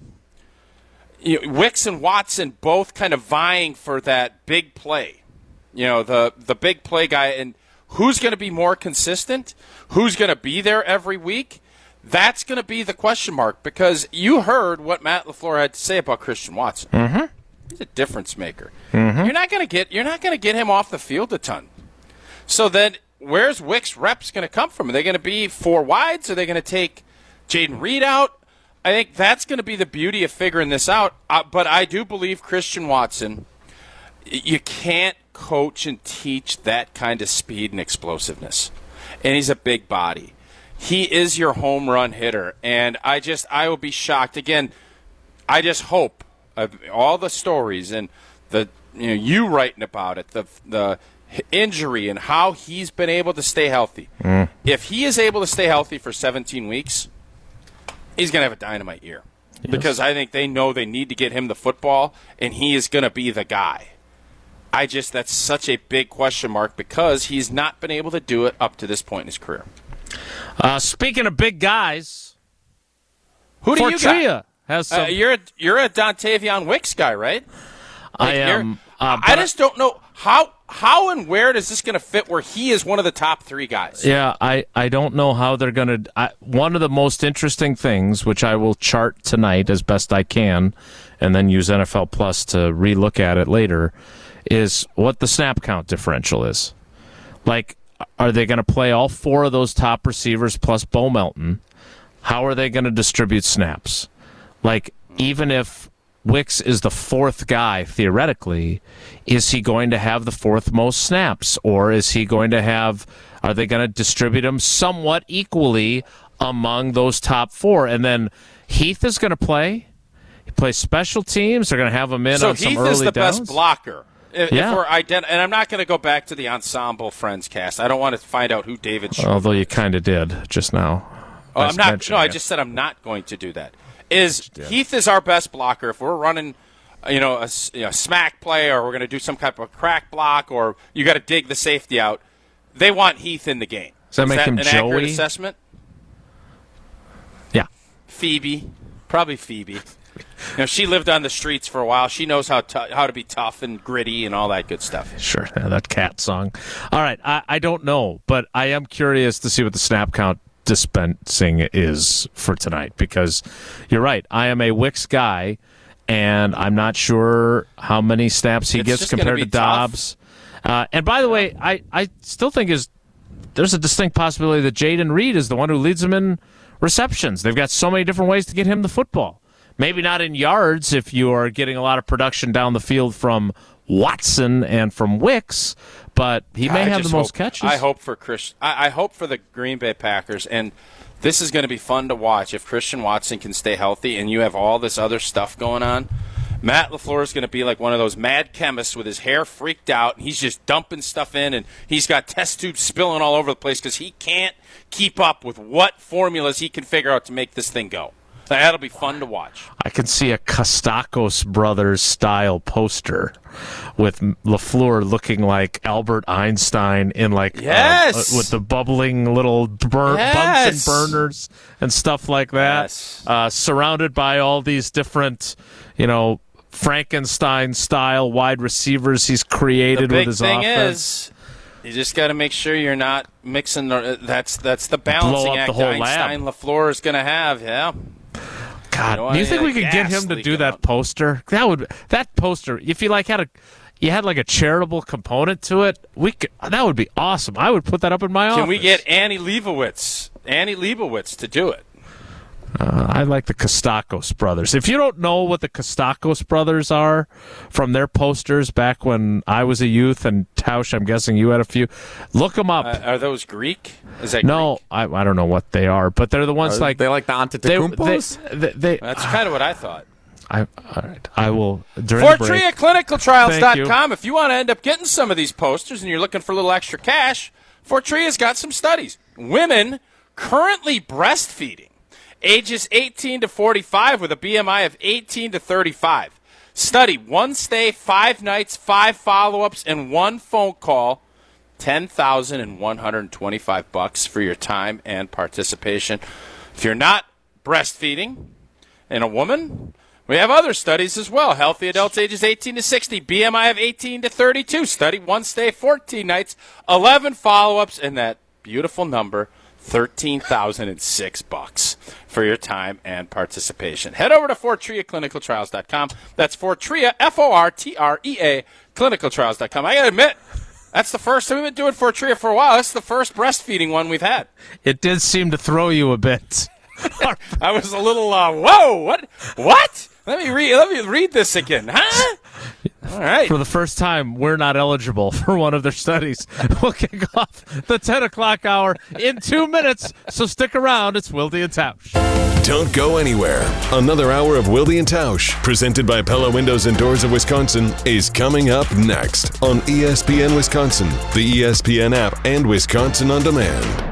You know, Wicks and Watson both kind of vying for that big play. You know, the, the big play guy. And who's going to be more consistent? Who's going to be there every week? That's going to be the question mark, because you heard what Matt LaFleur had to say about Christian Watson. Mm-hmm. He's a difference maker. Mm-hmm. You're not going to get you're not going to get him off the field a ton. So then, where's Wicks' reps going to come from? Are they going to be four wides? Are they going to take Jayden Reed out? I think that's going to be the beauty of figuring this out. Uh, but I do believe Christian Watson, you can't coach and teach that kind of speed and explosiveness. And he's a big body. He is your home run hitter. And I just, I will be shocked. Again, I just hope of all the stories and the, you know, you writing about it, the, the injury and how he's been able to stay healthy. Mm. If he is able to stay healthy for seventeen weeks, he's going to have a dynamite year. Yes. Because I think they know they need to get him the football, and he is going to be the guy. I just, that's such a big question mark because he's not been able to do it up to this point in his career. Uh, speaking of big guys, who do you got? Has some... uh, you're a, you're a Dontavion Wicks guy, right? Like I am. Uh, I just don't know how how and where does this going to fit where he is one of the top three guys. Yeah, I, I don't know how they're going to. One of the most interesting things, which I will chart tonight as best I can, and then use N F L Plus to relook at it later, is what the snap count differential is. Like, are they going to play all four of those top receivers plus Bo Melton? How are they going to distribute snaps? Like, even if Wicks is the fourth guy, theoretically, is he going to have the fourth most snaps? Or is he going to have, are they going to distribute them somewhat equally among those top four? And then Heath is going to play. He plays special teams. They're going to have him in so on some Heath early downs. So Heath is the best blocker. If, yeah. if we're ident- and I'm not going to go back to the Ensemble Friends cast. I don't want to find out who David Schwartz Although you kind of did just now. Oh, I'm not. No, I just said I'm not going to do that. Is Heath is our best blocker. If we're running, you know, a you know, smack play, or we're going to do some type of crack block, or you got to dig the safety out, they want Heath in the game. Does that is make that him an Joey? Accurate assessment? Yeah. Phoebe, probably Phoebe. You know, she lived on the streets for a while. She knows how t- how to be tough and gritty and all that good stuff. Sure, yeah, that cat song. All right, I, I don't know, but I am curious to see what the snap count dispensing is for tonight, because you're right. I am a Wicks guy, and I'm not sure how many snaps he it's gets compared to Dobbs. Uh, and by the way, I, I still think is there's a distinct possibility that Jayden Reed is the one who leads them in receptions. They've got so many different ways to get him the football. Maybe not in yards if you are getting a lot of production down the field from Watson and from Wicks, but he may I have the hope, most catches. I hope for Chris. I, I hope for the Green Bay Packers, and this is going to be fun to watch if Christian Watson can stay healthy and you have all this other stuff going on. Matt LaFleur is going to be like one of those mad chemists with his hair freaked out, and he's just dumping stuff in, and he's got test tubes spilling all over the place because he can't keep up with what formulas he can figure out to make this thing go. That'll be fun to watch. I can see a Kostakos Brothers style poster with LaFleur looking like Albert Einstein in like yes! uh, with the bubbling little bur- yes! Bunsen burners and stuff like that. Yes. Uh, surrounded by all these different, you know, Frankenstein style wide receivers he's created with his The big thing offense. is, you just got to make sure you're not mixing. The, that's that's the balancing act the Einstein LaFleur is going to have. Yeah. God, You know, do you think like we could get him to do that out. poster? That would that poster. If you like had a, you had like a charitable component to it. We could, that would be awesome. I would put that up in my Can office. Can we get Annie Leibovitz, Annie Leibovitz to do it? Uh, I like the Kostakos brothers. If you don't know what the Kostakos brothers are from their posters back when I was a youth, and Tausch, I'm guessing you had a few, look them up. Uh, are those Greek? Is that no, Greek? I, I don't know what they are, but they're the ones are like they like the Antetokounmpos? They, they, they, That's kind of what I thought. I, all right. I will, during the break. Fortrea Clinical Trials dot com. If you want to end up getting some of these posters and you're looking for a little extra cash, Fortrea's got some studies. Women currently breastfeeding, ages eighteen to forty-five with a B M I of eighteen to thirty-five. Study, one stay, five nights, five follow-ups, and one phone call. ten thousand one hundred twenty-five bucks for your time and participation. If you're not breastfeeding and a woman, we have other studies as well. Healthy adults ages eighteen to sixty, B M I of eighteen to thirty-two. Study, one stay, fourteen nights, eleven follow-ups, and that beautiful number, thirteen thousand six bucks for your time and participation. Head over to Fortrea Clinical Trials dot com. That's Fortrea, F O R T R E A, Clinical Trials dot com. I got to admit, that's the first time we've been doing Fortrea for a while. That's the first breastfeeding one we've had. It did seem to throw you a bit. I was a little, uh, whoa, what? What? Let me read. Let me read this again, huh? All right. For the first time, we're not eligible for one of their studies. We'll kick off the ten o'clock hour in two minutes, so stick around. It's Wilde and Tausch. Don't go anywhere. Another hour of Wilde and Tausch, presented by Pella Windows and Doors of Wisconsin, is coming up next on E S P N Wisconsin, the E S P N app, and Wisconsin On Demand.